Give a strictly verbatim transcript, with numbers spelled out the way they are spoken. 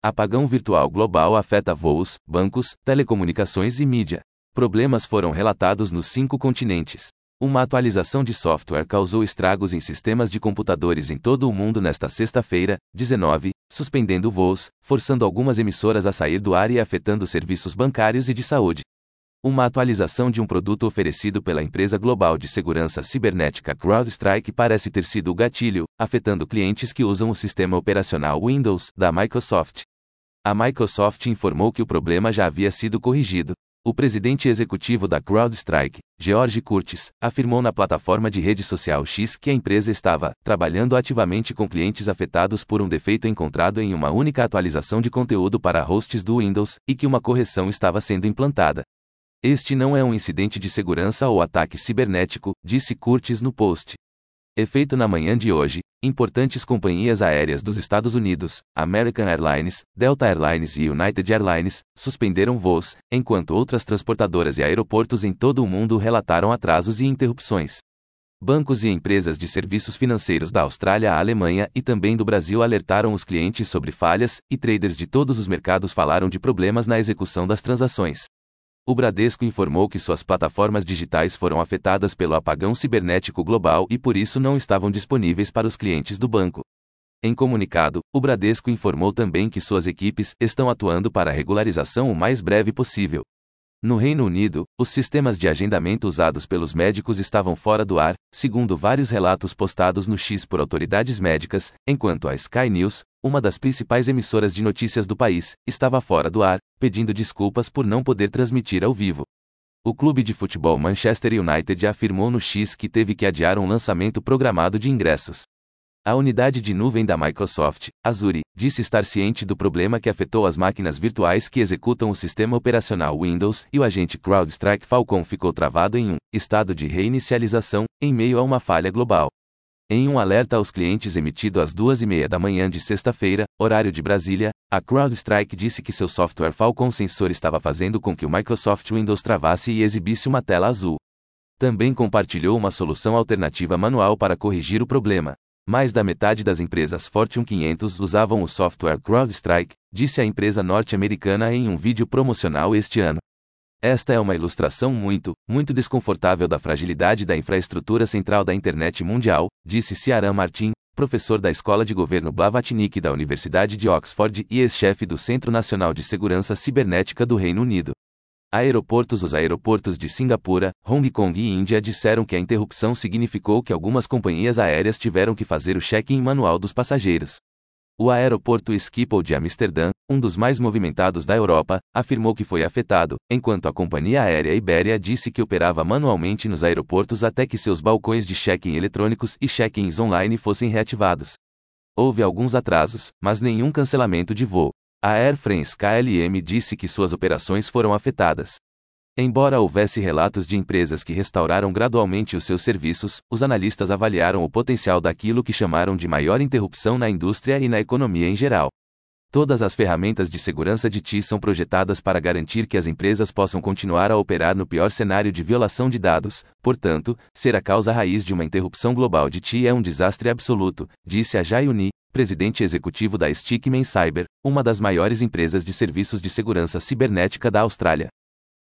Apagão virtual global afeta voos, bancos, telecomunicações e mídia. Problemas foram relatados nos cinco continentes. Uma atualização de software causou estragos em sistemas de computadores em todo o mundo nesta sexta-feira, dezenove, suspendendo voos, forçando algumas emissoras a sair do ar e afetando serviços bancários e de saúde. Uma atualização de um produto oferecido pela empresa global de segurança cibernética CrowdStrike parece ter sido o gatilho, afetando clientes que usam o sistema operacional Windows da Microsoft. A Microsoft informou que o problema já havia sido corrigido. O presidente executivo da CrowdStrike, George Kurtz, afirmou na plataforma de rede social X que a empresa estava trabalhando ativamente com clientes afetados por um defeito encontrado em uma única atualização de conteúdo para hosts do Windows e que uma correção estava sendo implantada. Este não é um incidente de segurança ou ataque cibernético, disse Kurtz no post. Efeito na manhã de hoje, importantes companhias aéreas dos Estados Unidos, American Airlines, Delta Airlines e United Airlines, suspenderam voos, enquanto outras transportadoras e aeroportos em todo o mundo relataram atrasos e interrupções. Bancos e empresas de serviços financeiros da Austrália à Alemanha e também do Brasil alertaram os clientes sobre falhas, e traders de todos os mercados falaram de problemas na execução das transações. O Bradesco informou que suas plataformas digitais foram afetadas pelo apagão cibernético global e por isso não estavam disponíveis para os clientes do banco. Em comunicado, o Bradesco informou também que suas equipes estão atuando para a regularização o mais breve possível. No Reino Unido, os sistemas de agendamento usados pelos médicos estavam fora do ar, segundo vários relatos postados no X por autoridades médicas, enquanto a Sky News, uma das principais emissoras de notícias do país, estava fora do ar, pedindo desculpas por não poder transmitir ao vivo. O clube de futebol Manchester United afirmou no X que teve que adiar um lançamento programado de ingressos. A unidade de nuvem da Microsoft, Azure, disse estar ciente do problema que afetou as máquinas virtuais que executam o sistema operacional Windows e o agente CrowdStrike Falcon ficou travado em um estado de reinicialização, em meio a uma falha global. Em um alerta aos clientes emitido às duas e meia da manhã de sexta-feira, horário de Brasília, a CrowdStrike disse que seu software Falcon Sensor estava fazendo com que o Microsoft Windows travasse e exibisse uma tela azul. Também compartilhou uma solução alternativa manual para corrigir o problema. Mais da metade das empresas Fortune quinhentos usavam o software CrowdStrike, disse a empresa norte-americana em um vídeo promocional este ano. Esta é uma ilustração muito, muito desconfortável da fragilidade da infraestrutura central da internet mundial, disse Ciaran Martin, professor da Escola de Governo Blavatnik da Universidade de Oxford e ex-chefe do Centro Nacional de Segurança Cibernética do Reino Unido. Aeroportos Os aeroportos de Singapura, Hong Kong e Índia disseram que a interrupção significou que algumas companhias aéreas tiveram que fazer o check-in manual dos passageiros. O aeroporto Schiphol de Amsterdã, um dos mais movimentados da Europa, afirmou que foi afetado, enquanto a companhia aérea Iberia disse que operava manualmente nos aeroportos até que seus balcões de check-in eletrônicos e check-ins online fossem reativados. Houve alguns atrasos, mas nenhum cancelamento de voo. A Air France K L M disse que suas operações foram afetadas. Embora houvesse relatos de empresas que restauraram gradualmente os seus serviços, os analistas avaliaram o potencial daquilo que chamaram de maior interrupção na indústria e na economia em geral. Todas as ferramentas de segurança de T I são projetadas para garantir que as empresas possam continuar a operar no pior cenário de violação de dados, portanto, ser a causa raiz de uma interrupção global de T I é um desastre absoluto, disse a Jai Uni, presidente executivo da Stickman Cyber, uma das maiores empresas de serviços de segurança cibernética da Austrália.